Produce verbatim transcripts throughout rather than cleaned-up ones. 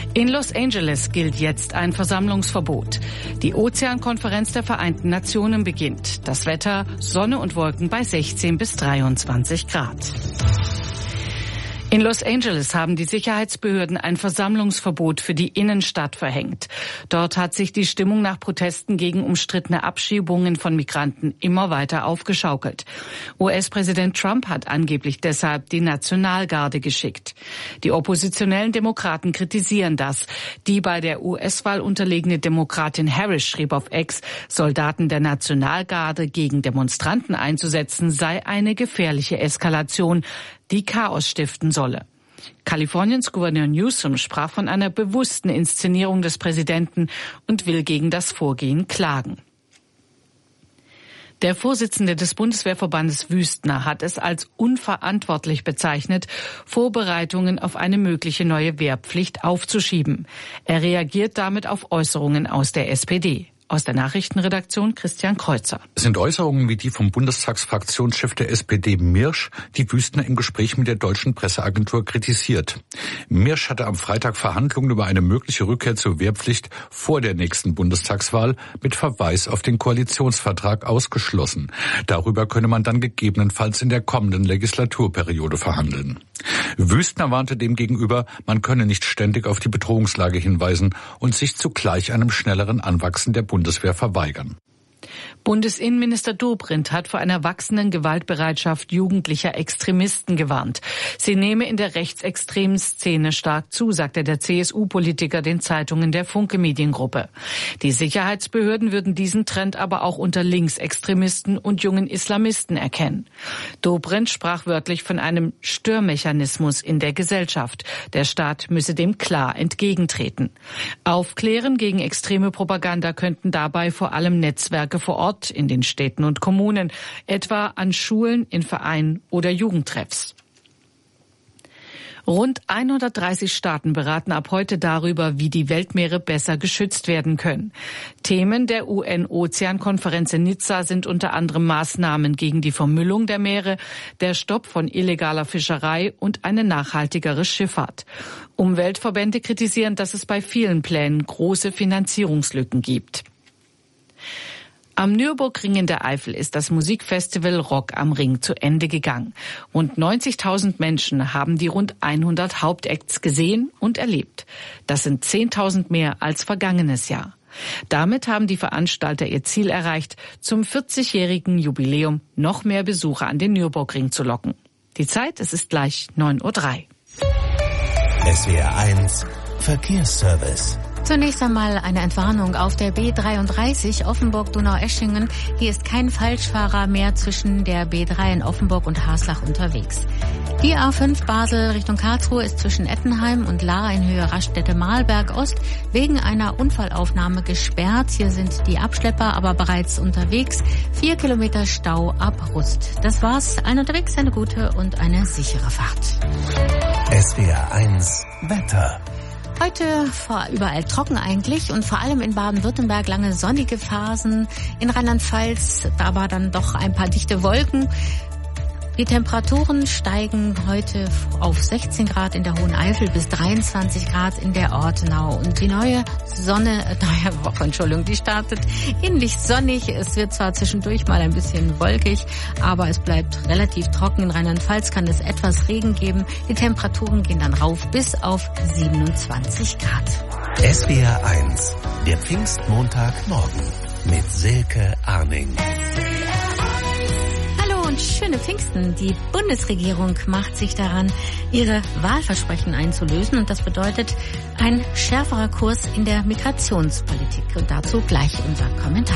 In Los Angeles gilt jetzt ein Versammlungsverbot. Die Ozeankonferenz der Vereinten Nationen beginnt. Das Wetter, Sonne und Wolken bei sechzehn bis dreiundzwanzig Grad. In Los Angeles haben die Sicherheitsbehörden ein Versammlungsverbot für die Innenstadt verhängt. Dort hat sich die Stimmung nach Protesten gegen umstrittene Abschiebungen von Migranten immer weiter aufgeschaukelt. U S-Präsident Trump hat angeblich deshalb die Nationalgarde geschickt. Die oppositionellen Demokraten kritisieren das. Die bei der U S-Wahl unterlegene Demokratin Harris schrieb auf X, Soldaten der Nationalgarde gegen Demonstranten einzusetzen, sei eine gefährliche Eskalation, die Chaos stiften solle. Kaliforniens Gouverneur Newsom sprach von einer bewussten Inszenierung des Präsidenten und will gegen das Vorgehen klagen. Der Vorsitzende des Bundeswehrverbandes Wüstner hat es als unverantwortlich bezeichnet, Vorbereitungen auf eine mögliche neue Wehrpflicht aufzuschieben. Er reagiert damit auf Äußerungen aus der S P D. Aus der Nachrichtenredaktion Christian Kreuzer. Es sind Äußerungen wie die vom Bundestagsfraktionschef der S P D Mirsch, die Wüstner im Gespräch mit der deutschen Presseagentur kritisiert. Mirsch hatte am Freitag Verhandlungen über eine mögliche Rückkehr zur Wehrpflicht vor der nächsten Bundestagswahl mit Verweis auf den Koalitionsvertrag ausgeschlossen. Darüber könne man dann gegebenenfalls in der kommenden Legislaturperiode verhandeln. Wüstner warnte demgegenüber, man könne nicht ständig auf die Bedrohungslage hinweisen und sich zugleich einem schnelleren Anwachsen der Bundeswehr verweigern. Bundesinnenminister Dobrindt hat vor einer wachsenden Gewaltbereitschaft jugendlicher Extremisten gewarnt. Sie nehme in der rechtsextremen Szene stark zu, sagte der C S U-Politiker den Zeitungen der Funke Mediengruppe. Die Sicherheitsbehörden würden diesen Trend aber auch unter Linksextremisten und jungen Islamisten erkennen. Dobrindt sprach wörtlich von einem Störmechanismus in der Gesellschaft. Der Staat müsse dem klar entgegentreten. Aufklären gegen extreme Propaganda könnten dabei vor allem Netzwerke vor Ort in den Städten und Kommunen, etwa an Schulen, in Vereinen oder Jugendtreffs. Rund hundertdreißig Staaten beraten ab heute darüber, wie die Weltmeere besser geschützt werden können. Themen der U N-Ozeankonferenz in Nizza sind unter anderem Maßnahmen gegen die Vermüllung der Meere, der Stopp von illegaler Fischerei und eine nachhaltigere Schifffahrt. Umweltverbände kritisieren, dass es bei vielen Plänen große Finanzierungslücken gibt. Am Nürburgring in der Eifel ist das Musikfestival Rock am Ring zu Ende gegangen. Rund neunzigtausend Menschen haben die rund hundert Hauptacts gesehen und erlebt. Das sind zehntausend mehr als vergangenes Jahr. Damit haben die Veranstalter ihr Ziel erreicht, zum vierzigjährigen Jubiläum noch mehr Besucher an den Nürburgring zu locken. Die Zeit, es ist gleich neun Uhr drei. S W R eins Verkehrsservice. Zunächst einmal eine Entwarnung auf der B dreiunddreißig Offenburg-Donaueschingen. Hier ist kein Falschfahrer mehr zwischen der B drei in Offenburg und Haslach unterwegs. Die A fünf Basel Richtung Karlsruhe ist zwischen Ettenheim und Lahr in Höhe Raststätte-Mahlberg Ost wegen einer Unfallaufnahme gesperrt. Hier sind die Abschlepper aber bereits unterwegs. Vier Kilometer Stau ab Rust. Das war's. Allen unterwegs eine gute und eine sichere Fahrt. S W R eins Wetter. Heute überall trocken eigentlich und vor allem in Baden-Württemberg lange sonnige Phasen. In Rheinland-Pfalz aber dann doch ein paar dichte Wolken. Die Temperaturen steigen heute auf sechzehn Grad in der Hohen Eifel bis dreiundzwanzig Grad in der Ortenau. Und die neue Sonne, neue Woche, Entschuldigung, die startet ähnlich sonnig. Es wird zwar zwischendurch mal ein bisschen wolkig, aber es bleibt relativ trocken. In Rheinland-Pfalz kann es etwas Regen geben. Die Temperaturen gehen dann rauf bis auf siebenundzwanzig Grad. S W R eins, der Pfingstmontagmorgen mit Silke Arning. Schöne Pfingsten. Die Bundesregierung macht sich daran, ihre Wahlversprechen einzulösen. Und das bedeutet ein schärferer Kurs in der Migrationspolitik. Und dazu gleich unser Kommentar.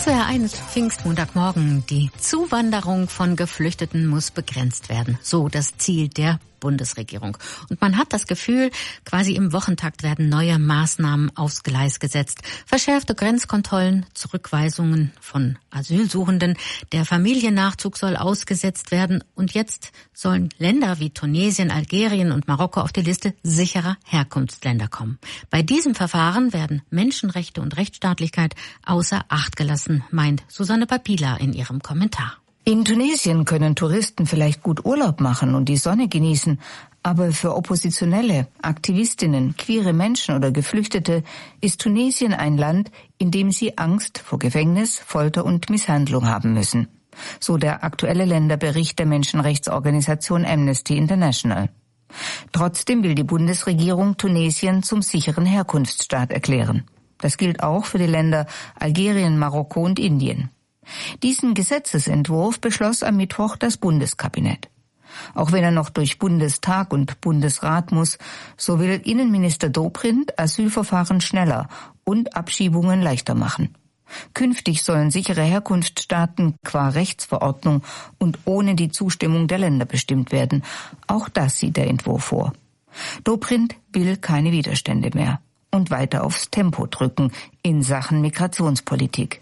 S W R eins Pfingstmontagmorgen. Die Zuwanderung von Geflüchteten muss begrenzt werden. So das Ziel der Bundesregierung. Und man hat das Gefühl, quasi im Wochentakt werden neue Maßnahmen aufs Gleis gesetzt. Verschärfte Grenzkontrollen, Zurückweisungen von Asylsuchenden, der Familiennachzug soll ausgesetzt werden. Und jetzt sollen Länder wie Tunesien, Algerien und Marokko auf die Liste sicherer Herkunftsländer kommen. Bei diesem Verfahren werden Menschenrechte und Rechtsstaatlichkeit außer Acht gelassen, meint Susanne Papila in ihrem Kommentar. In Tunesien können Touristen vielleicht gut Urlaub machen und die Sonne genießen, aber für Oppositionelle, Aktivistinnen, queere Menschen oder Geflüchtete ist Tunesien ein Land, in dem sie Angst vor Gefängnis, Folter und Misshandlung haben müssen. So der aktuelle Länderbericht der Menschenrechtsorganisation Amnesty International. Trotzdem will die Bundesregierung Tunesien zum sicheren Herkunftsstaat erklären. Das gilt auch für die Länder Algerien, Marokko und Indien. Diesen Gesetzesentwurf beschloss am Mittwoch das Bundeskabinett. Auch wenn er noch durch Bundestag und Bundesrat muss, so will Innenminister Dobrindt Asylverfahren schneller und Abschiebungen leichter machen. Künftig sollen sichere Herkunftsstaaten qua Rechtsverordnung und ohne die Zustimmung der Länder bestimmt werden. Auch das sieht der Entwurf vor. Dobrindt will keine Widerstände mehr und weiter aufs Tempo drücken in Sachen Migrationspolitik.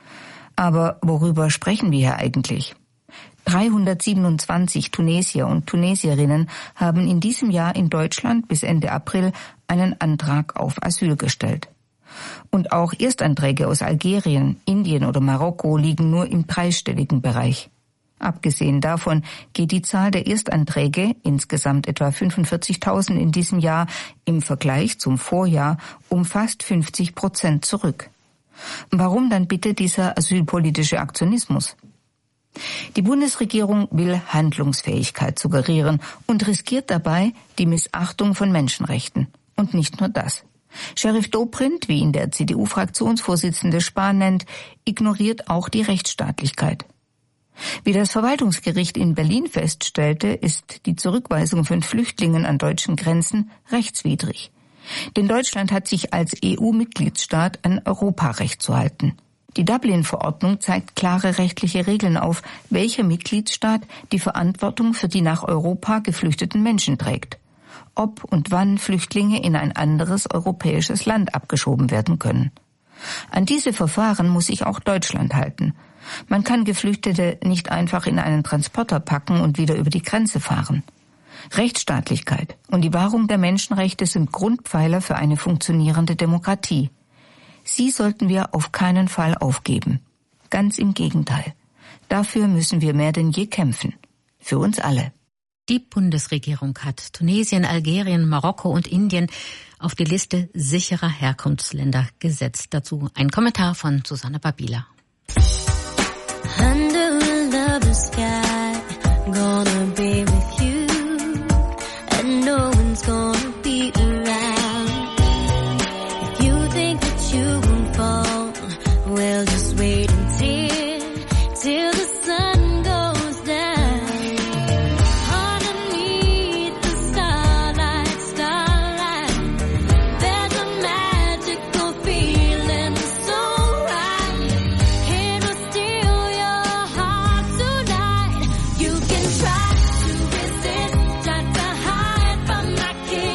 Aber worüber sprechen wir hier eigentlich? dreihundertsiebenundzwanzig Tunesier und Tunesierinnen haben in diesem Jahr in Deutschland bis Ende April einen Antrag auf Asyl gestellt. Und auch Erstanträge aus Algerien, Indien oder Marokko liegen nur im dreistelligen Bereich. Abgesehen davon geht die Zahl der Erstanträge, insgesamt etwa fünfundvierzigtausend in diesem Jahr, im Vergleich zum Vorjahr um fast fünfzig Prozent zurück. Warum dann bitte dieser asylpolitische Aktionismus? Die Bundesregierung will Handlungsfähigkeit suggerieren und riskiert dabei die Missachtung von Menschenrechten. Und nicht nur das. Sheriff Dobrindt, wie ihn der C D U-Fraktionsvorsitzende Spahn nennt, ignoriert auch die Rechtsstaatlichkeit. Wie das Verwaltungsgericht in Berlin feststellte, ist die Zurückweisung von Flüchtlingen an deutschen Grenzen rechtswidrig. Denn Deutschland hat sich als E U-Mitgliedsstaat an Europarecht zu halten. Die Dublin-Verordnung zeigt klare rechtliche Regeln auf, welcher Mitgliedstaat die Verantwortung für die nach Europa geflüchteten Menschen trägt. Ob und wann Flüchtlinge in ein anderes europäisches Land abgeschoben werden können. An diese Verfahren muss sich auch Deutschland halten. Man kann Geflüchtete nicht einfach in einen Transporter packen und wieder über die Grenze fahren. Rechtsstaatlichkeit und die Wahrung der Menschenrechte sind Grundpfeiler für eine funktionierende Demokratie. Sie sollten wir auf keinen Fall aufgeben. Ganz im Gegenteil. Dafür müssen wir mehr denn je kämpfen. Für uns alle. Die Bundesregierung hat Tunesien, Algerien, Marokko und Indien auf die Liste sicherer Herkunftsländer gesetzt. Dazu ein Kommentar von Susanne Babila. Under the sky, gonna be with you, and no one's gonna be around. If you think that you won't fall, well, just wait until, till the sun goes down. Underneath the starlight, starlight, there's a magical feeling so right. It will steal your heart tonight. You can try to resist, try to hide from my kiss.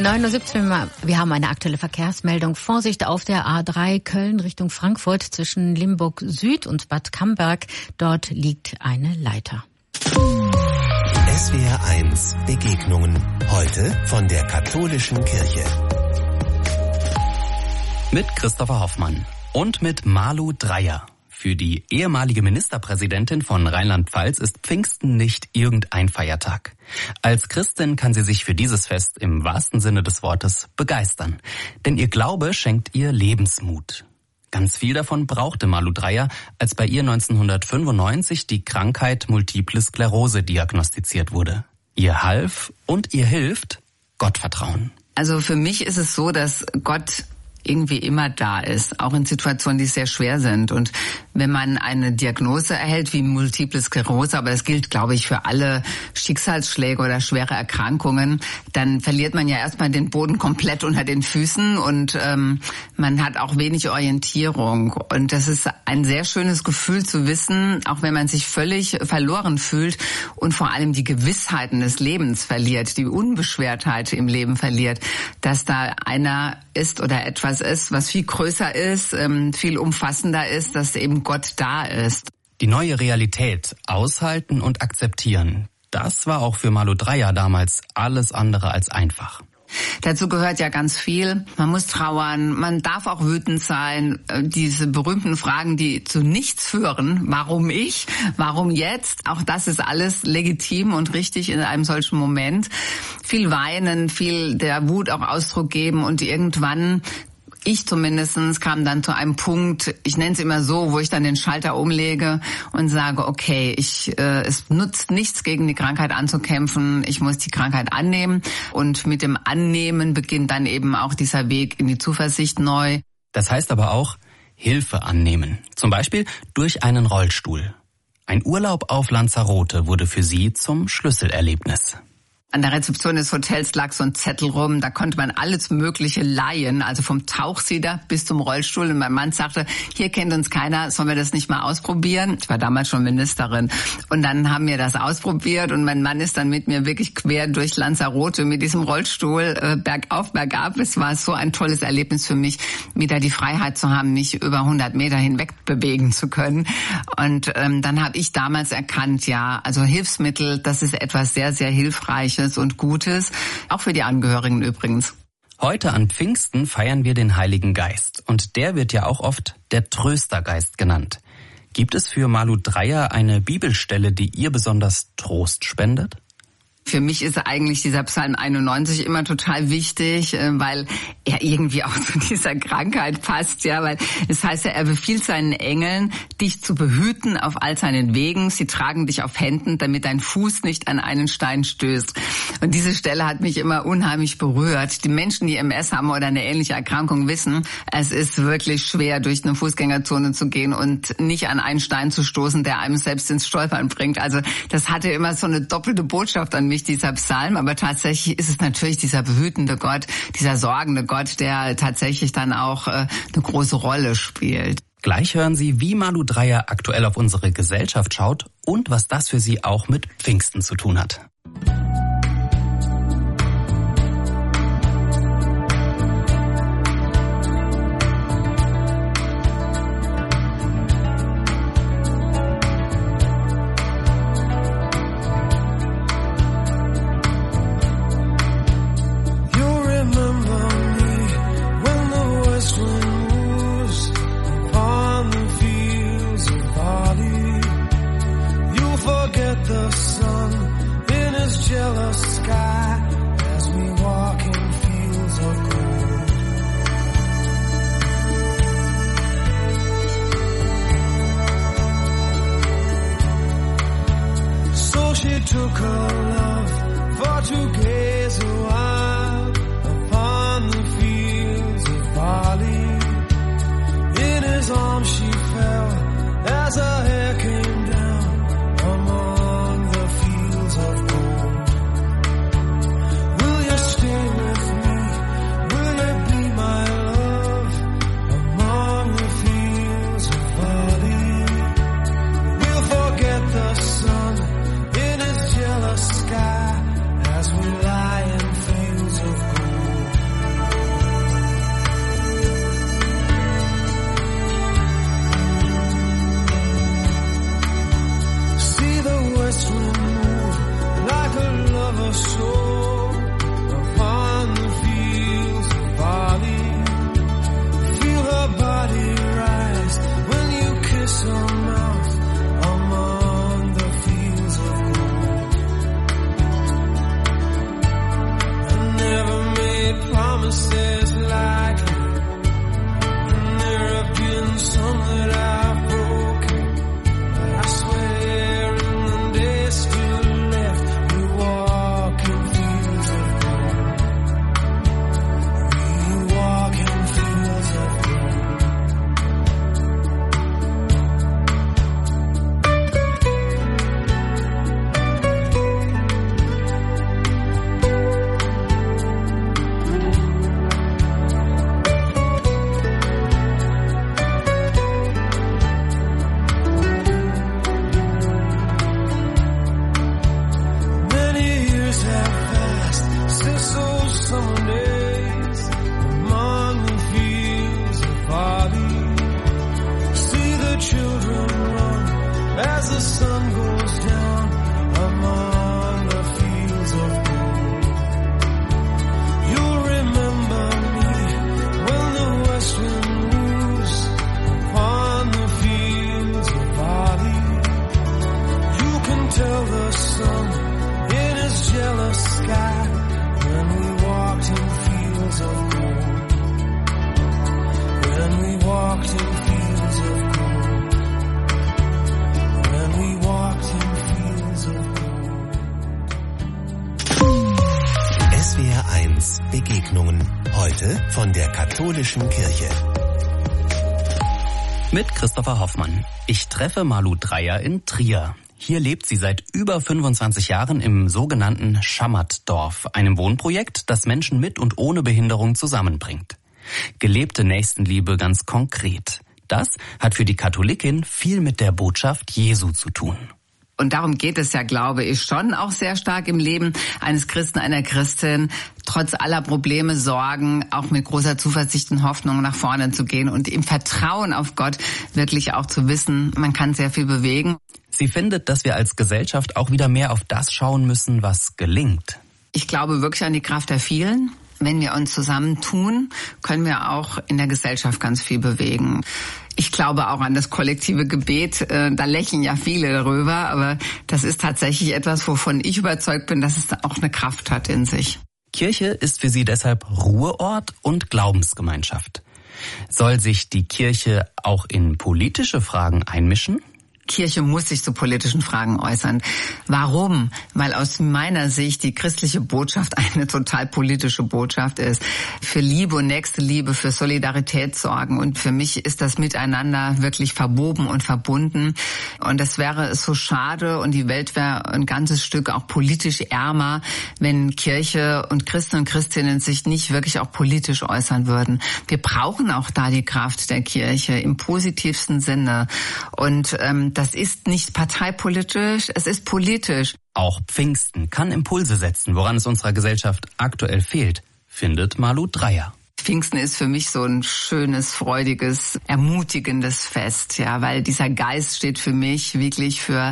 neun Uhr siebzehn, wir haben eine aktuelle Verkehrsmeldung. Vorsicht auf der A drei Köln Richtung Frankfurt zwischen Limburg Süd und Bad Camberg. Dort liegt eine Leiter. S W R eins Begegnungen. Heute von der Katholischen Kirche. Mit Christopher Hoffmann und mit Malu Dreyer. Für die ehemalige Ministerpräsidentin von Rheinland-Pfalz ist Pfingsten nicht irgendein Feiertag. Als Christin kann sie sich für dieses Fest im wahrsten Sinne des Wortes begeistern. Denn ihr Glaube schenkt ihr Lebensmut. Ganz viel davon brauchte Malu Dreyer, als bei ihr neunzehnhundertfünfundneunzig die Krankheit Multiple Sklerose diagnostiziert wurde. Ihr half und ihr hilft Gottvertrauen. Also für mich ist es so, dass Gott irgendwie immer da ist, auch in Situationen, die sehr schwer sind. Und wenn man eine Diagnose erhält wie Multiple Sklerose, aber das gilt, glaube ich, für alle Schicksalsschläge oder schwere Erkrankungen, dann verliert man ja erstmal den Boden komplett unter den Füßen und ähm, man hat auch wenig Orientierung. Und das ist ein sehr schönes Gefühl zu wissen, auch wenn man sich völlig verloren fühlt und vor allem die Gewissheiten des Lebens verliert, die Unbeschwertheit im Leben verliert, dass da einer ist oder etwas ist, was viel größer ist, viel umfassender ist, dass eben Gott da ist. Die neue Realität aushalten und akzeptieren, das war auch für Malu Dreyer damals alles andere als einfach. Dazu gehört ja ganz viel. Man muss trauern, man darf auch wütend sein. Diese berühmten Fragen, die zu nichts führen. Warum ich? Warum jetzt? Auch das ist alles legitim und richtig in einem solchen Moment. Viel weinen, viel der Wut auch Ausdruck geben und irgendwann, ich zumindest, kam dann zu einem Punkt, ich nenne es immer so, wo ich dann den Schalter umlege und sage, okay, ich, äh, es nutzt nichts, gegen die Krankheit anzukämpfen, ich muss die Krankheit annehmen und mit dem Annehmen beginnt dann eben auch dieser Weg in die Zuversicht neu. Das heißt aber auch Hilfe annehmen, zum Beispiel durch einen Rollstuhl. Ein Urlaub auf Lanzarote wurde für sie zum Schlüsselerlebnis. An der Rezeption des Hotels lag so ein Zettel rum, da konnte man alles Mögliche leihen, also vom Tauchsieder bis zum Rollstuhl. Und mein Mann sagte, hier kennt uns keiner, sollen wir das nicht mal ausprobieren? Ich war damals schon Ministerin. Und dann haben wir das ausprobiert und mein Mann ist dann mit mir wirklich quer durch Lanzarote mit diesem Rollstuhl äh, bergauf, bergab. Es war so ein tolles Erlebnis für mich, wieder die Freiheit zu haben, mich über hundert Meter hinweg bewegen zu können. Und ähm, dann habe ich damals erkannt, ja, also Hilfsmittel, das ist etwas sehr, sehr Hilfreiches und Gutes, auch für die Angehörigen übrigens. Heute an Pfingsten feiern wir den Heiligen Geist und der wird ja auch oft der Tröstergeist genannt. Gibt es für Malu Dreyer eine Bibelstelle, die ihr besonders Trost spendet? Für mich ist eigentlich dieser Psalm einundneunzig immer total wichtig, weil er irgendwie auch zu dieser Krankheit passt, ja, weil es heißt ja, er befiehlt seinen Engeln, dich zu behüten auf all seinen Wegen. Sie tragen dich auf Händen, damit dein Fuß nicht an einen Stein stößt. Und diese Stelle hat mich immer unheimlich berührt. Die Menschen, die M S haben oder eine ähnliche Erkrankung, wissen, es ist wirklich schwer, durch eine Fußgängerzone zu gehen und nicht an einen Stein zu stoßen, der einem selbst ins Stolpern bringt. Also das hatte immer so eine doppelte Botschaft an mich, dieser Psalm, aber tatsächlich ist es natürlich dieser behütende Gott, dieser sorgende Gott, der tatsächlich dann auch äh, eine große Rolle spielt. Gleich hören Sie, wie Malu Dreyer aktuell auf unsere Gesellschaft schaut und was das für sie auch mit Pfingsten zu tun hat. Took her love for to gaze a while upon the fields of barley. In his arms she fell as her hair came down among the fields of gold. Will you stay with me? Will you be my love among the fields of barley? We'll forget the sun in his jealous sky as we lie in fields of gold. as the sun goes down among the fields of gold. You'll remember me when the west wind moves upon the fields of barley. You can tell the sun in his jealous sky when we walked in fields of gold. When we walked in fields of gold. When we walked in fields of gold. S W R eins Begegnungen. Heute von der Katholischen Kirche. Mit Christopher Hoffmann. Ich treffe Malu Dreyer in Trier. Hier lebt sie seit über fünfundzwanzig Jahren im sogenannten Schammertdorf, einem Wohnprojekt, das Menschen mit und ohne Behinderung zusammenbringt. Gelebte Nächstenliebe ganz konkret. Das hat für die Katholikin viel mit der Botschaft Jesu zu tun. Und darum geht es ja, glaube ich, schon auch sehr stark im Leben eines Christen, einer Christin, trotz aller Probleme, Sorgen, auch mit großer Zuversicht und Hoffnung nach vorne zu gehen und im Vertrauen auf Gott wirklich auch zu wissen, man kann sehr viel bewegen. Sie findet, dass wir als Gesellschaft auch wieder mehr auf das schauen müssen, was gelingt. Ich glaube wirklich an die Kraft der vielen. Wenn wir uns zusammentun, können wir auch in der Gesellschaft ganz viel bewegen. Ich glaube auch an das kollektive Gebet. Da lächeln ja viele darüber, aber das ist tatsächlich etwas, wovon ich überzeugt bin, dass es auch eine Kraft hat in sich. Kirche ist für sie deshalb Ruheort und Glaubensgemeinschaft. Soll sich die Kirche auch in politische Fragen einmischen? Kirche muss sich zu politischen Fragen äußern. Warum? Weil aus meiner Sicht die christliche Botschaft eine total politische Botschaft ist. Für Liebe und Nächstenliebe, für Solidarität sorgen. Und für mich ist das Miteinander wirklich verwoben und verbunden. Und es wäre so schade und die Welt wäre ein ganzes Stück auch politisch ärmer, wenn Kirche und Christen und Christinnen sich nicht wirklich auch politisch äußern würden. Wir brauchen auch da die Kraft der Kirche im positivsten Sinne. Und ähm, das ist nicht parteipolitisch, es ist politisch. Auch Pfingsten kann Impulse setzen, woran es unserer Gesellschaft aktuell fehlt, findet Malu Dreyer. Pfingsten ist für mich so ein schönes, freudiges, ermutigendes Fest, ja, weil dieser Geist steht für mich wirklich für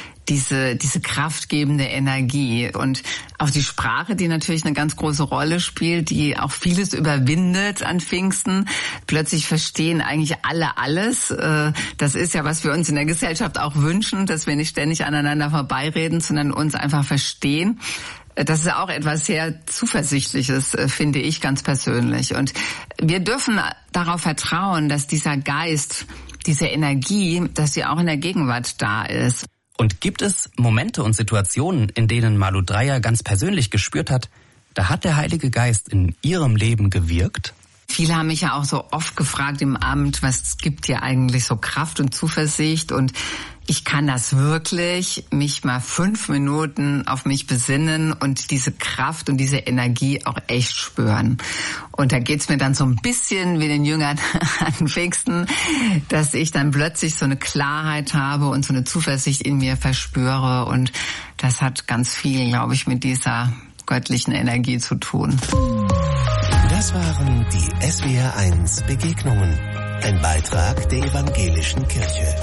diese diese kraftgebende Energie und auch die Sprache, die natürlich eine ganz große Rolle spielt, die auch vieles überwindet an Pfingsten. Plötzlich verstehen eigentlich alle alles. Das ist ja, was wir uns in der Gesellschaft auch wünschen, dass wir nicht ständig aneinander vorbeireden, sondern uns einfach verstehen. Das ist auch etwas sehr Zuversichtliches, finde ich ganz persönlich. Und wir dürfen darauf vertrauen, dass dieser Geist, diese Energie, dass sie auch in der Gegenwart da ist. Und gibt es Momente und Situationen, in denen Malu Dreyer ganz persönlich gespürt hat, da hat der Heilige Geist in ihrem Leben gewirkt? Viele haben mich ja auch so oft gefragt im Amt, was gibt dir eigentlich so Kraft und Zuversicht? Und ich kann das wirklich, mich mal fünf Minuten auf mich besinnen und diese Kraft und diese Energie auch echt spüren. Und da geht's mir dann so ein bisschen wie den Jüngern an Pfingsten, dass ich dann plötzlich so eine Klarheit habe und so eine Zuversicht in mir verspüre. Und das hat ganz viel, glaube ich, mit dieser göttlichen Energie zu tun. Das waren die S W R eins Begegnungen. Ein Beitrag der Evangelischen Kirche.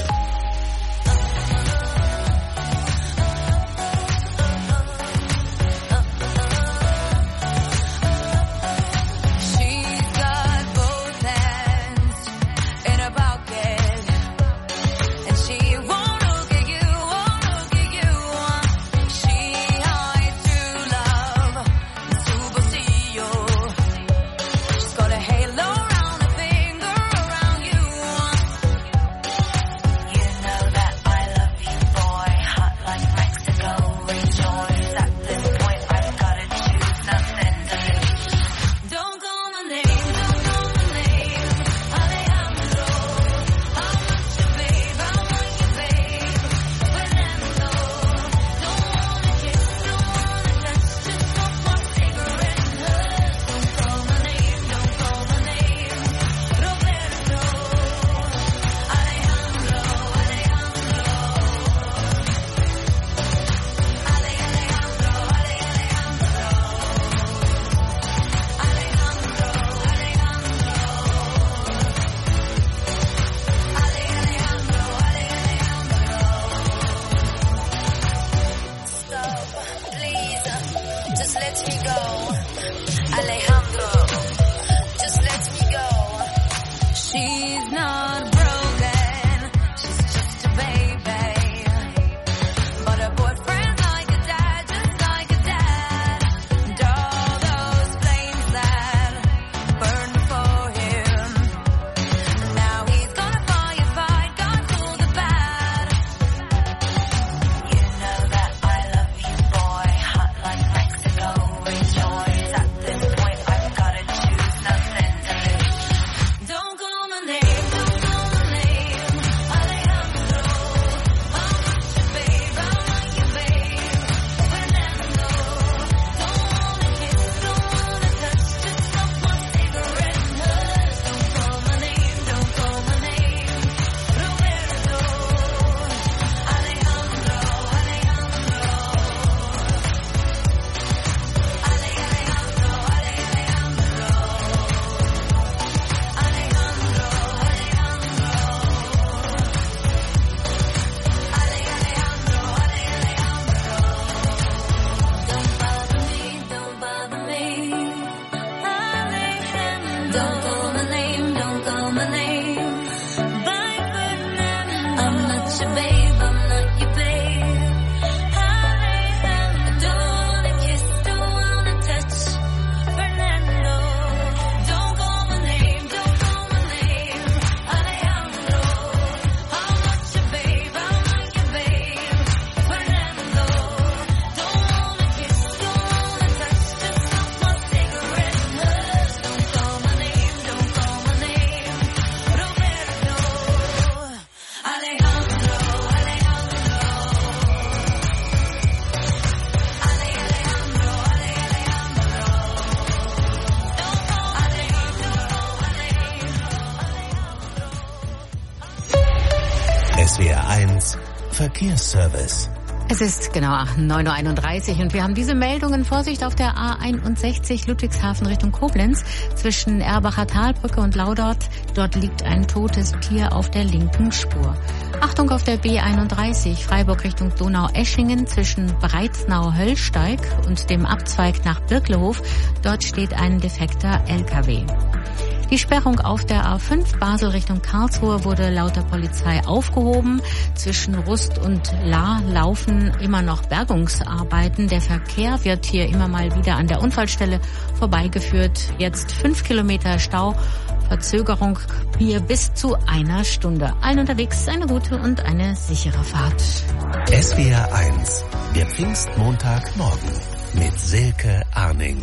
S W R eins Verkehrsservice. Es ist genau neun Uhr einunddreißig und wir haben diese Meldungen. Vorsicht auf der A einundsechzig Ludwigshafen Richtung Koblenz zwischen Erbacher Talbrücke und Laudert. Dort liegt ein totes Tier auf der linken Spur. Achtung auf der B einunddreißig Freiburg Richtung Donau-Eschingen zwischen Breitnau-Höllsteig und dem Abzweig nach Birklehof. Dort steht ein defekter L K W. Die Sperrung auf der A fünf Basel Richtung Karlsruhe wurde laut der Polizei aufgehoben. Zwischen Rust und Lahr laufen immer noch Bergungsarbeiten. Der Verkehr wird hier immer mal wieder an der Unfallstelle vorbeigeführt. Jetzt fünf Kilometer Stau, Verzögerung hier bis zu einer Stunde. Allen unterwegs eine gute und eine sichere Fahrt. S W R eins, der Pfingstmontagmorgen mit Silke Arning.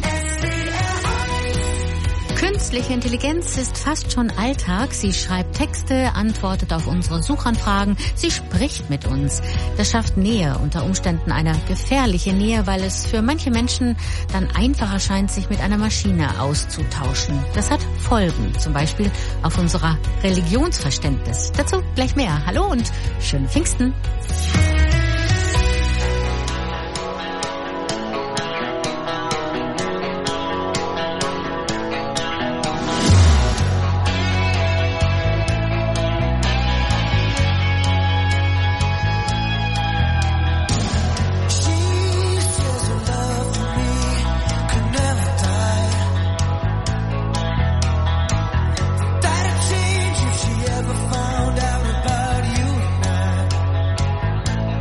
Künstliche Intelligenz ist fast schon Alltag. Sie schreibt Texte, antwortet auf unsere Suchanfragen, sie spricht mit uns. Das schafft Nähe, unter Umständen eine gefährliche Nähe, weil es für manche Menschen dann einfacher scheint, sich mit einer Maschine auszutauschen. Das hat Folgen, zum Beispiel auf unser Religionsverständnis. Dazu gleich mehr. Hallo und schönen Pfingsten. Found out about you and I.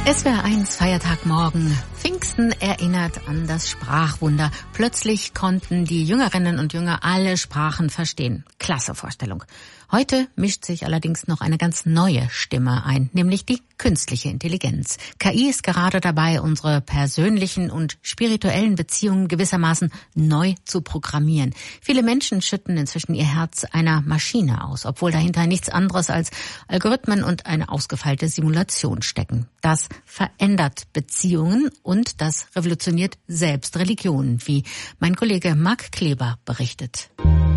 S W R eins Feiertagmorgen. Pfingsten erinnert an das Sprachwunder. Plötzlich konnten die Jüngerinnen und Jünger alle Sprachen verstehen. Klasse Vorstellung. Heute mischt sich allerdings noch eine ganz neue Stimme ein, nämlich die künstliche Intelligenz. K I ist gerade dabei, unsere persönlichen und spirituellen Beziehungen gewissermaßen neu zu programmieren. Viele Menschen schütten inzwischen ihr Herz einer Maschine aus, obwohl dahinter nichts anderes als Algorithmen und eine ausgefeilte Simulation stecken. Das verändert Beziehungen und das revolutioniert selbst Religionen, wie mein Kollege Marc Kleber berichtet.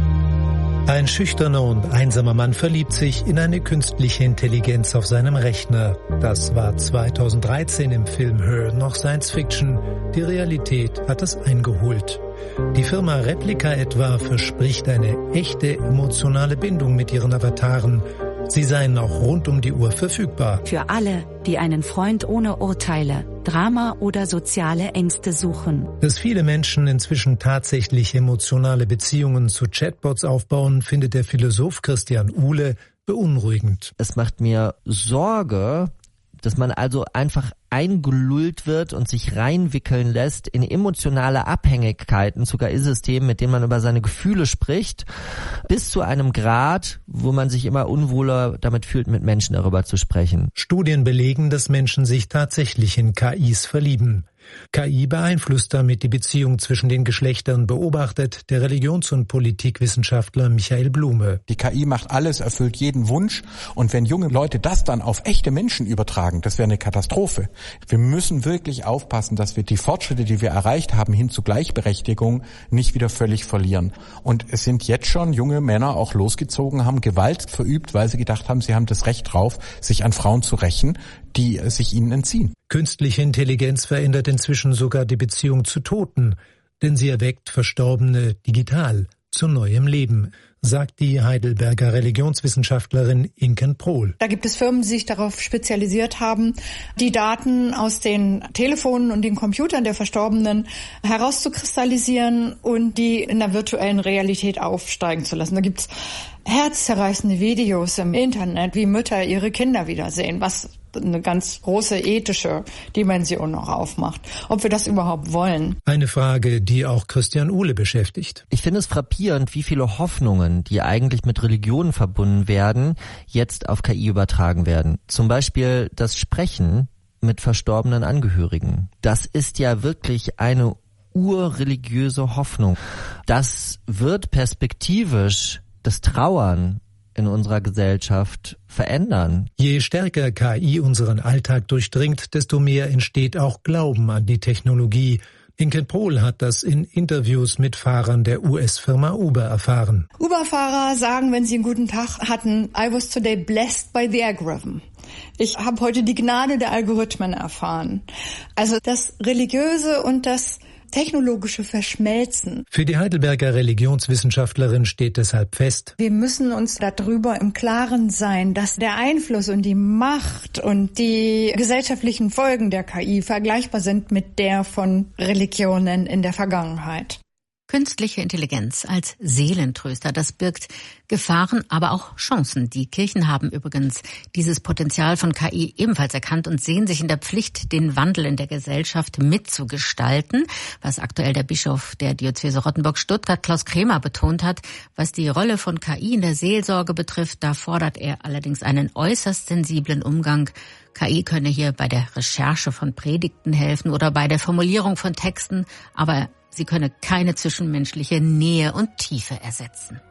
Ein schüchterner und einsamer Mann verliebt sich in eine künstliche Intelligenz auf seinem Rechner. Das war zweitausenddreizehn im Film Her noch Science Fiction. Die Realität hat es eingeholt. Die Firma Replika etwa verspricht eine echte emotionale Bindung mit ihren Avataren. Sie seien auch rund um die Uhr verfügbar. Für alle, die einen Freund ohne Urteile, Drama oder soziale Ängste suchen. Dass viele Menschen inzwischen tatsächlich emotionale Beziehungen zu Chatbots aufbauen, findet der Philosoph Christian Uhle beunruhigend. Es macht mir Sorge, dass man also einfach eingelullt wird und sich reinwickeln lässt in emotionale Abhängigkeiten zu K I-Systemen, mit denen man über seine Gefühle spricht, bis zu einem Grad, wo man sich immer unwohler damit fühlt, mit Menschen darüber zu sprechen. Studien belegen, dass Menschen sich tatsächlich in K Is verlieben. K I beeinflusst damit die Beziehung zwischen den Geschlechtern, beobachtet der Religions- und Politikwissenschaftler Michael Blume. Die K I macht alles, erfüllt jeden Wunsch, und wenn junge Leute das dann auf echte Menschen übertragen, das wäre eine Katastrophe. Wir müssen wirklich aufpassen, dass wir die Fortschritte, die wir erreicht haben, hin zu Gleichberechtigung nicht wieder völlig verlieren. Und es sind jetzt schon junge Männer auch losgezogen, haben Gewalt verübt, weil sie gedacht haben, sie haben das Recht drauf, sich an Frauen zu rächen, die sich ihnen entziehen. Künstliche Intelligenz verändert inzwischen sogar die Beziehung zu Toten, denn sie erweckt Verstorbene digital zu neuem Leben, sagt die Heidelberger Religionswissenschaftlerin Inken Prohl. Da gibt es Firmen, die sich darauf spezialisiert haben, die Daten aus den Telefonen und den Computern der Verstorbenen herauszukristallisieren und die in der virtuellen Realität aufsteigen zu lassen. Da gibt's herzzerreißende Videos im Internet, wie Mütter ihre Kinder wiedersehen, was eine ganz große ethische Dimension noch aufmacht. Ob wir das überhaupt wollen? Eine Frage, die auch Christian Uhle beschäftigt. Ich finde es frappierend, wie viele Hoffnungen, die eigentlich mit Religionen verbunden werden, jetzt auf K I übertragen werden. Zum Beispiel das Sprechen mit verstorbenen Angehörigen. Das ist ja wirklich eine urreligiöse Hoffnung. Das wird perspektivisch das Trauern in unserer Gesellschaft verändern. Je stärker K I unseren Alltag durchdringt, desto mehr entsteht auch Glauben an die Technologie. Inken Prohl hat das in Interviews mit Fahrern der U S-Firma Uber erfahren. Uber-Fahrer sagen, wenn sie einen guten Tag hatten, I was today blessed by the algorithm. Ich habe heute die Gnade der Algorithmen erfahren. Also das Religiöse und das technologische Verschmelzen. Für die Heidelberger Religionswissenschaftlerin steht deshalb fest: Wir müssen uns darüber im Klaren sein, dass der Einfluss und die Macht und die gesellschaftlichen Folgen der K I vergleichbar sind mit der von Religionen in der Vergangenheit. Künstliche Intelligenz als Seelentröster, das birgt Gefahren, aber auch Chancen. Die Kirchen haben übrigens dieses Potenzial von K I ebenfalls erkannt und sehen sich in der Pflicht, den Wandel in der Gesellschaft mitzugestalten, was aktuell der Bischof der Diözese Rottenburg-Stuttgart, Klaus Kremer, betont hat. Was die Rolle von K I in der Seelsorge betrifft, da fordert er allerdings einen äußerst sensiblen Umgang. K I könne hier bei der Recherche von Predigten helfen oder bei der Formulierung von Texten, aber sie könne keine zwischenmenschliche Nähe und Tiefe ersetzen.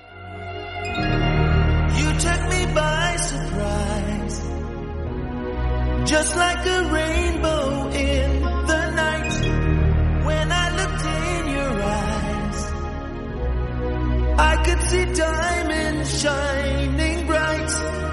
You took me by surprise, just like a rainbow in the night. When I looked in your eyes, I could see diamonds shining bright.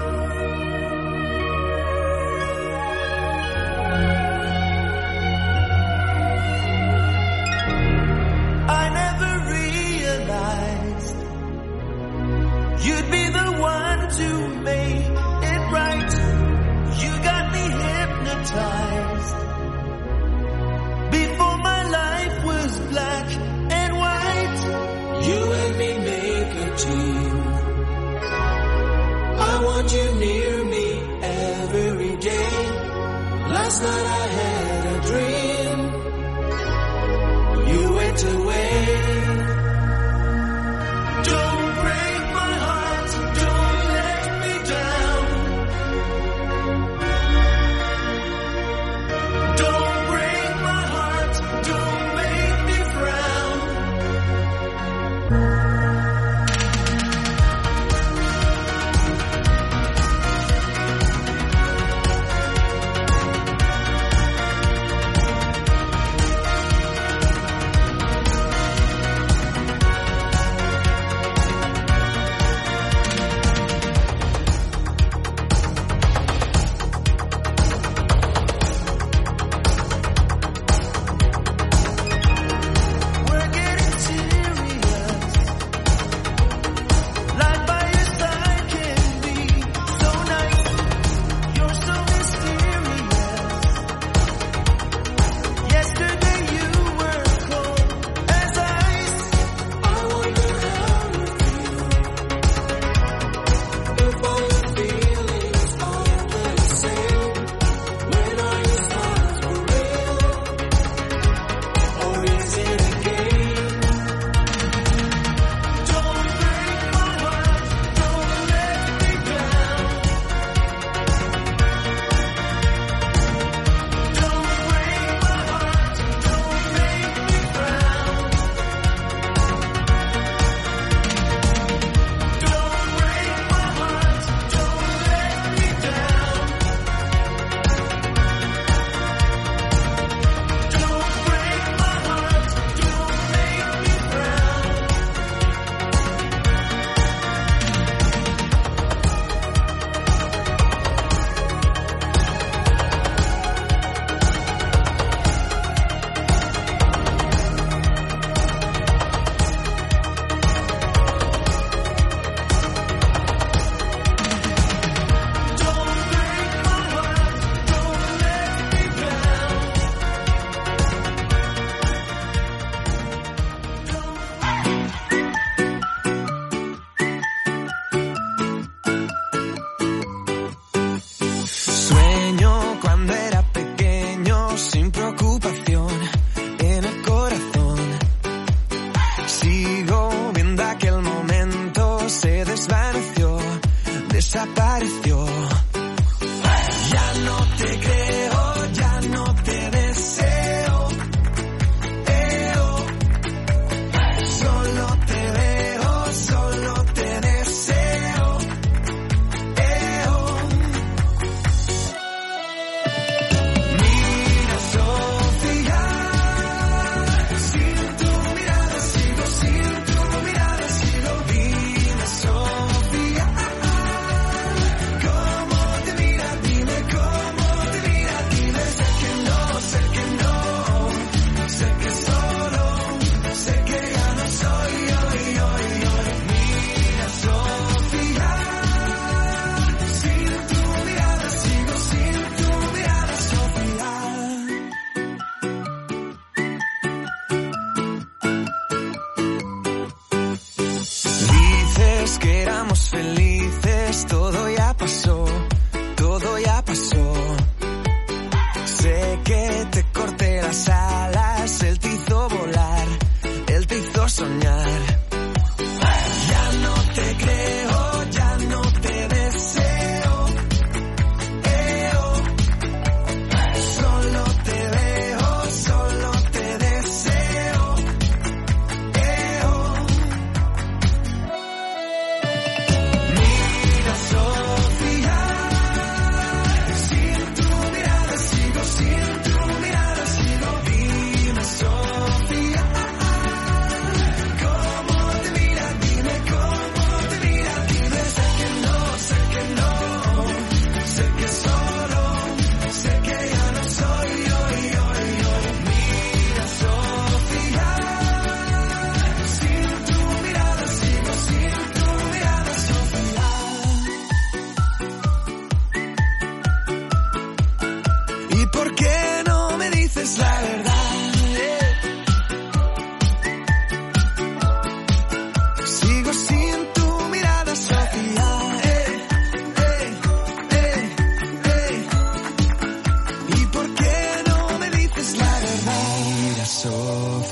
I never realized you'd be the one to make it right. You got me hypnotized before my life was black and white. You and me make a team. I want you near me every day. Last Last night I had a dream. You went away. Don't break my heart, don't let me down. Don't break my heart, don't make me frown.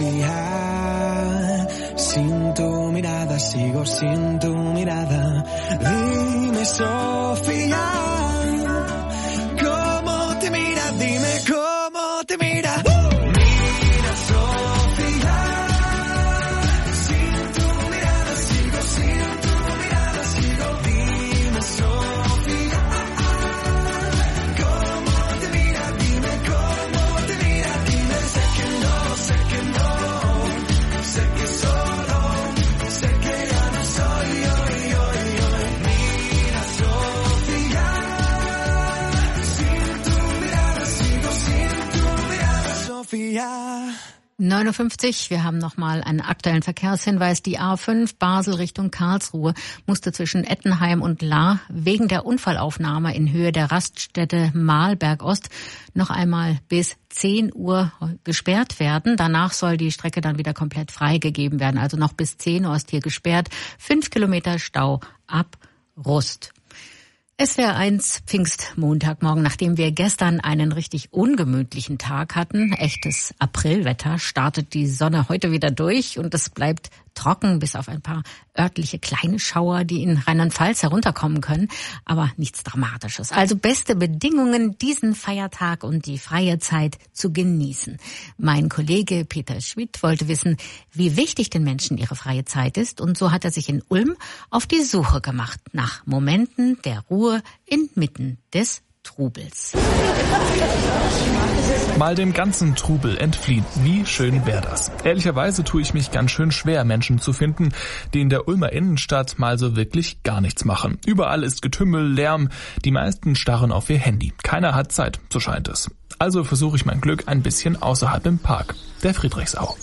Sofía, sin tu mirada sigo sin tu mirada. Dime, Sofía, ¿cómo te mira? Dime cómo te mira. Mira, Sofía, sin tu mirada sigo, sin tu mirada sigo. Dime, Sofía, ¿cómo te mira? Dime cómo te mira. Dime, sé que no, sé que no, sé que solo, sé que ya no soy yo, yo, yo. Mira, Sofía, sin tu mirada sigo, sin tu mirada, Sofía. neunundfünfzig, wir haben nochmal einen aktuellen Verkehrshinweis. Die A fünf Basel Richtung Karlsruhe musste zwischen Ettenheim und Lahr wegen der Unfallaufnahme in Höhe der Raststätte Mahlberg Ost noch einmal bis zehn Uhr gesperrt werden. Danach soll die Strecke dann wieder komplett freigegeben werden. Also noch bis zehn Uhr ist hier gesperrt. Fünf Kilometer Stau ab Rust. S W R eins Pfingstmontagmorgen, nachdem wir gestern einen richtig ungemütlichen Tag hatten, echtes Aprilwetter, startet die Sonne heute wieder durch und es bleibt trocken, bis auf ein paar örtliche kleine Schauer, die in Rheinland-Pfalz herunterkommen können, aber nichts Dramatisches. Also beste Bedingungen, diesen Feiertag und die freie Zeit zu genießen. Mein Kollege Peter Schmidt wollte wissen, wie wichtig den Menschen ihre freie Zeit ist, und so hat er sich in Ulm auf die Suche gemacht nach Momenten der Ruhe inmitten des Trubels. Mal dem ganzen Trubel entfliehen. Wie schön wäre das? Ehrlicherweise tue ich mich ganz schön schwer, Menschen zu finden, die in der Ulmer Innenstadt mal so wirklich gar nichts machen. Überall ist Getümmel, Lärm, die meisten starren auf ihr Handy. Keiner hat Zeit, so scheint es. Also versuche ich mein Glück ein bisschen außerhalb im Park, der Friedrichsau.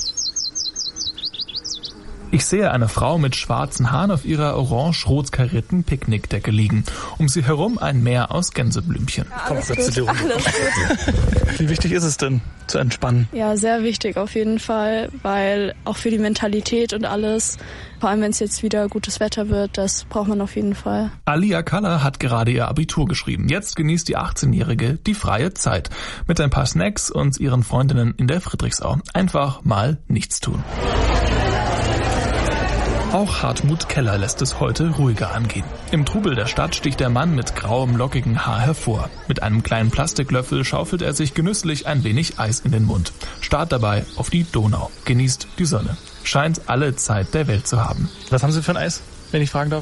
Ich sehe eine Frau mit schwarzen Haaren auf ihrer orange-rot karierten Picknickdecke liegen. Um sie herum ein Meer aus Gänseblümchen. Ja, alles Komm, gut, dir alles gut. Wie wichtig ist es denn, zu entspannen? Ja, sehr wichtig auf jeden Fall, weil auch für die Mentalität und alles, vor allem wenn es jetzt wieder gutes Wetter wird, das braucht man auf jeden Fall. Alia Kalla hat gerade ihr Abitur geschrieben. Jetzt genießt die achtzehnjährige die freie Zeit. Mit ein paar Snacks und ihren Freundinnen in der Friedrichsau. Einfach mal nichts tun. Auch Hartmut Keller lässt es heute ruhiger angehen. Im Trubel der Stadt sticht der Mann mit grauem, lockigen Haar hervor. Mit einem kleinen Plastiklöffel schaufelt er sich genüsslich ein wenig Eis in den Mund. Starrt dabei auf die Donau. Genießt die Sonne. Scheint alle Zeit der Welt zu haben. Was haben Sie für ein Eis, wenn ich fragen darf?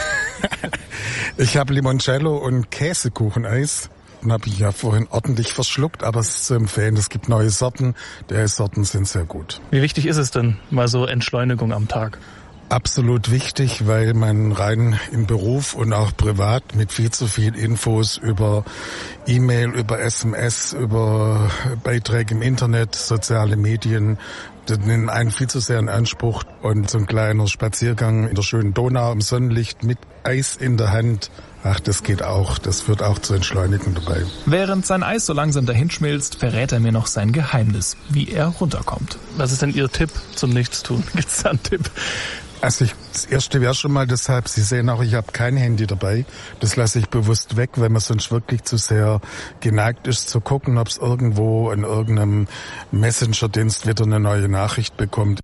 Ich habe Limoncello und Käsekucheneis. Und habe ich ja vorhin ordentlich verschluckt, aber es ist zu empfehlen, es gibt neue Sorten. Die Eissorten sind sehr gut. Wie wichtig ist es denn, mal so Entschleunigung am Tag? Absolut wichtig, weil man rein im Beruf und auch privat mit viel zu viel Infos über E-Mail, über S M S, über Beiträge im Internet, soziale Medien, das nimmt einen viel zu sehr in Anspruch. Und so ein kleiner Spaziergang in der schönen Donau im Sonnenlicht mit Eis in der Hand, ach, das geht auch. Das führt auch zur Entschleunigung dabei. Während sein Eis so langsam dahinschmilzt, verrät er mir noch sein Geheimnis, wie er runterkommt. Was ist denn Ihr Tipp zum Nichtstun? Gibt's da einen Tipp? Also ich, das erste wäre schon mal deshalb, Sie sehen auch, ich habe kein Handy dabei. Das lasse ich bewusst weg, weil man sonst wirklich zu sehr geneigt ist zu gucken, ob es irgendwo in irgendeinem Messenger-Dienst wieder eine neue Nachricht bekommt.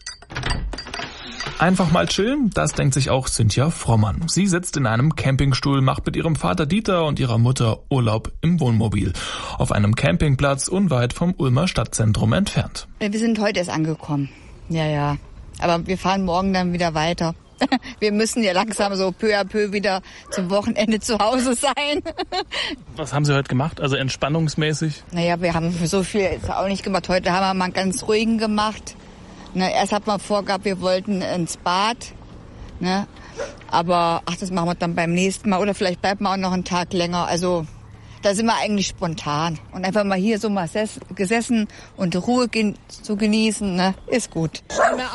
Einfach mal chillen, das denkt sich auch Cynthia Frommann. Sie sitzt in einem Campingstuhl, macht mit ihrem Vater Dieter und ihrer Mutter Urlaub im Wohnmobil. Auf einem Campingplatz unweit vom Ulmer Stadtzentrum entfernt. Wir sind heute erst angekommen. Ja, ja. Aber wir fahren morgen dann wieder weiter. Wir müssen ja langsam so peu à peu wieder zum Wochenende zu Hause sein. Was haben Sie heute gemacht? Also entspannungsmäßig? Naja, wir haben so viel jetzt auch nicht gemacht. Heute haben wir mal einen ganz ruhigen gemacht. Na, erst hat man vorgehabt, wir wollten ins Bad. Ne? Aber ach, das machen wir dann beim nächsten Mal. Oder vielleicht bleibt man auch noch einen Tag länger. Also da sind wir eigentlich spontan. Und einfach mal hier so mal ses- gesessen und Ruhe gen- zu genießen, ne? Ist gut.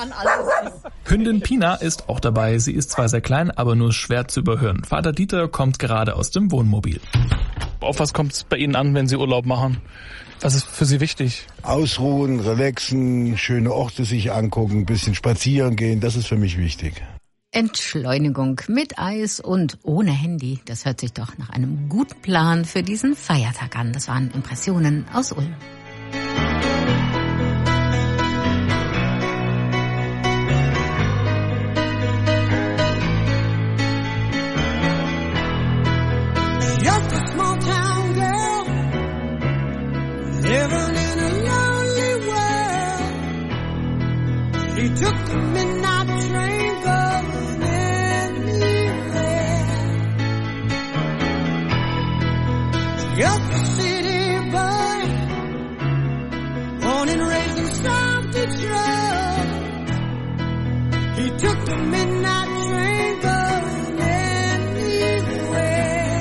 Hündin Pina ist auch dabei. Sie ist zwar sehr klein, aber nur schwer zu überhören. Vater Dieter kommt gerade aus dem Wohnmobil. Auf was kommt es bei Ihnen an, wenn Sie Urlaub machen? Was ist für Sie wichtig? Ausruhen, relaxen, schöne Orte sich angucken, ein bisschen spazieren gehen, das ist für mich wichtig. Entschleunigung mit Eis und ohne Handy. Das hört sich doch nach einem guten Plan für diesen Feiertag an. Das waren Impressionen aus Ulm. Heaven in a lonely world. He took the midnight train going anywhere. Just a city boy, born and raised in South Detroit. He took the midnight train going anywhere.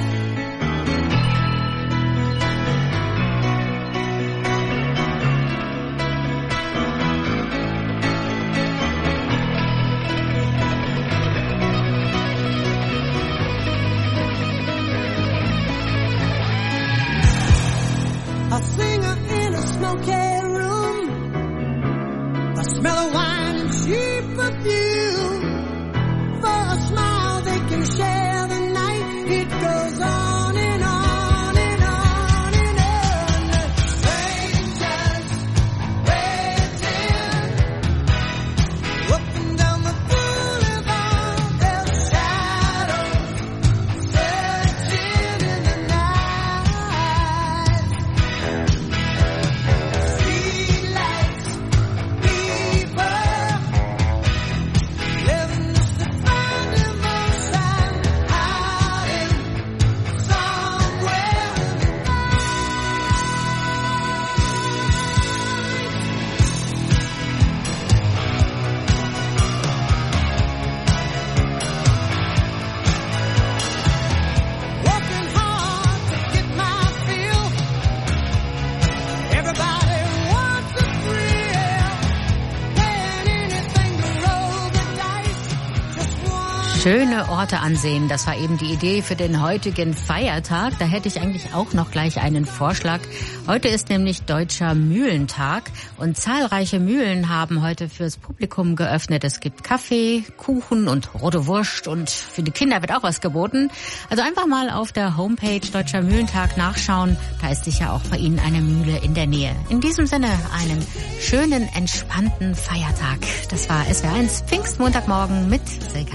A singer in a smoky room, a smell of wine and cheap perfume. For a smile they can share the night. It goes on and on and on and on. Strangers waiting up and down the boulevard. Their shadows searching in the night. Streetlights, people living just to find emotion, hiding somewhere in the working hard to get my fill. Everybody wants a thrill, paying anything to roll the dice. Just one. Schöne Orte ansehen, das war eben die Idee für den heutigen Feiertag. Da hätte ich eigentlich auch noch gleich einen Vorschlag. Heute ist nämlich Deutscher Mühlentag und zahlreiche Mühlen haben heute fürs Publikum geöffnet. Es gibt Kaffee, Kuchen und rote Wurst und für die Kinder wird auch was geboten. Also einfach mal auf der Homepage Deutscher Mühlentag nachschauen. Da ist sicher auch bei Ihnen eine Mühle in der Nähe. In diesem Sinne einen schönen, entspannten Feiertag. Das war S W R eins Pfingstmontagmorgen mit Silke.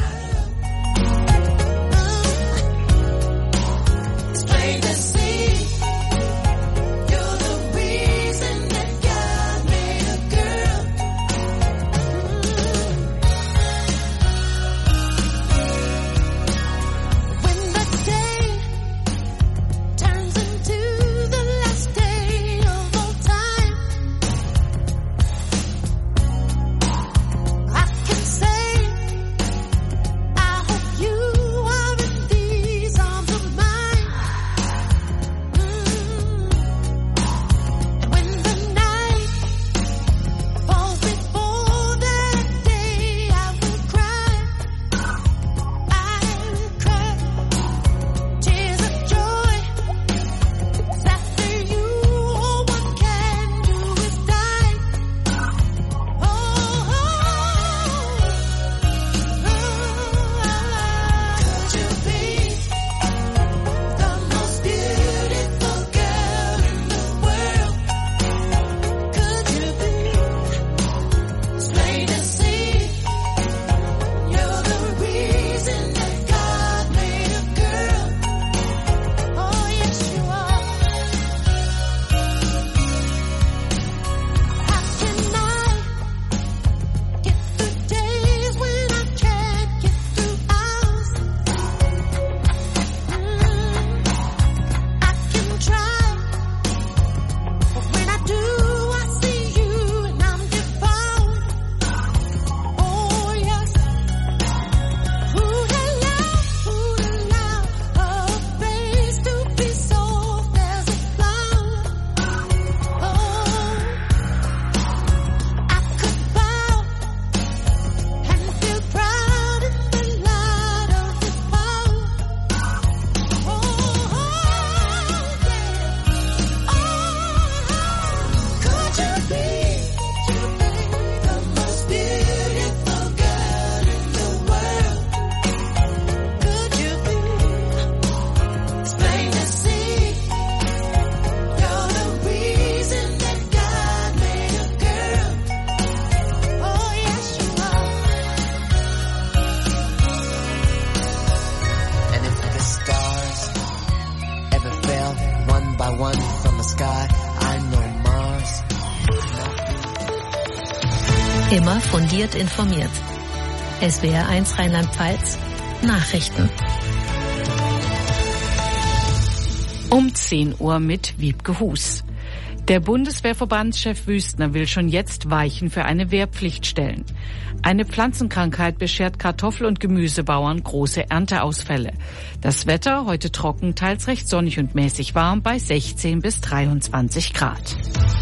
I can say sky. I know Mars. Immer fundiert informiert. S W R eins Rheinland-Pfalz Nachrichten. Um zehn Uhr mit Wiebke Hus. Der Bundeswehrverbandschef Wüstner will schon jetzt Weichen für eine Wehrpflicht stellen. Eine Pflanzenkrankheit beschert Kartoffel- und Gemüsebauern große Ernteausfälle. Das Wetter heute trocken, teils recht sonnig und mäßig warm bei sechzehn bis dreiundzwanzig Grad.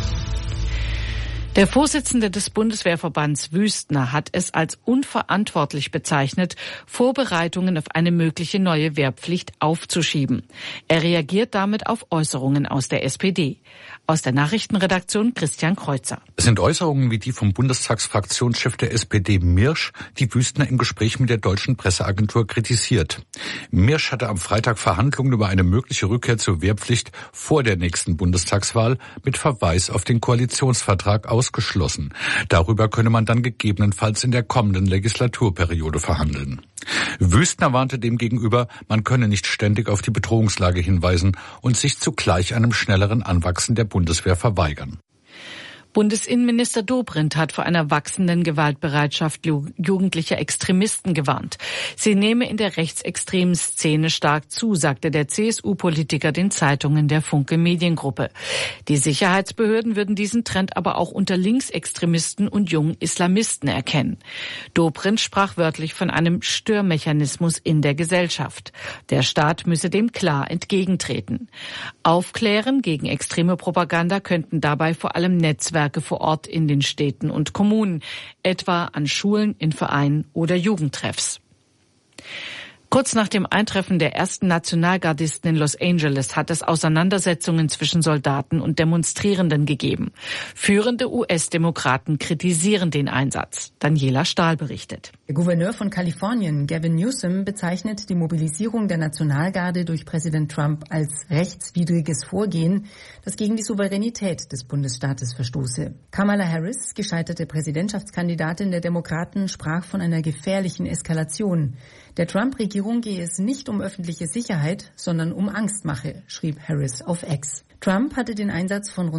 Der Vorsitzende des Bundeswehrverbands Wüstner hat es als unverantwortlich bezeichnet, Vorbereitungen auf eine mögliche neue Wehrpflicht aufzuschieben. Er reagiert damit auf Äußerungen aus der S P D. Aus der Nachrichtenredaktion Christian Kreuzer. Es sind Äußerungen wie die vom Bundestagsfraktionschef der S P D Mirsch, die Wüstner im Gespräch mit der deutschen Presseagentur kritisiert. Mirsch hatte am Freitag Verhandlungen über eine mögliche Rückkehr zur Wehrpflicht vor der nächsten Bundestagswahl mit Verweis auf den Koalitionsvertrag ausgeschlossen. Darüber könne man dann gegebenenfalls in der kommenden Legislaturperiode verhandeln. Wüstner warnte demgegenüber, man könne nicht ständig auf die Bedrohungslage hinweisen und sich zugleich einem schnelleren Anwachsen der Bundeswehr verweigern. Bundesinnenminister Dobrindt hat vor einer wachsenden Gewaltbereitschaft jugendlicher Extremisten gewarnt. Sie nehme in der rechtsextremen Szene stark zu, sagte der C S U-Politiker den Zeitungen der Funke Mediengruppe. Die Sicherheitsbehörden würden diesen Trend aber auch unter Linksextremisten und jungen Islamisten erkennen. Dobrindt sprach wörtlich von einem Störmechanismus in der Gesellschaft. Der Staat müsse dem klar entgegentreten. Aufklären gegen extreme Propaganda könnten dabei vor allem Netzwerke vor Ort in den Städten und Kommunen, etwa an Schulen, in Vereinen oder Jugendtreffs. Kurz nach dem Eintreffen der ersten Nationalgardisten in Los Angeles hat es Auseinandersetzungen zwischen Soldaten und Demonstrierenden gegeben. Führende U S-Demokraten kritisieren den Einsatz. Daniela Stahl berichtet. Der Gouverneur von Kalifornien, Gavin Newsom, bezeichnet die Mobilisierung der Nationalgarde durch Präsident Trump als rechtswidriges Vorgehen, das gegen die Souveränität des Bundesstaates verstoße. Kamala Harris, gescheiterte Präsidentschaftskandidatin der Demokraten, sprach von einer gefährlichen Eskalation. Der Trump-Regierung gehe es nicht um öffentliche Sicherheit, sondern um Angstmache, schrieb Harris auf X. Trump hatte den Einsatz von rund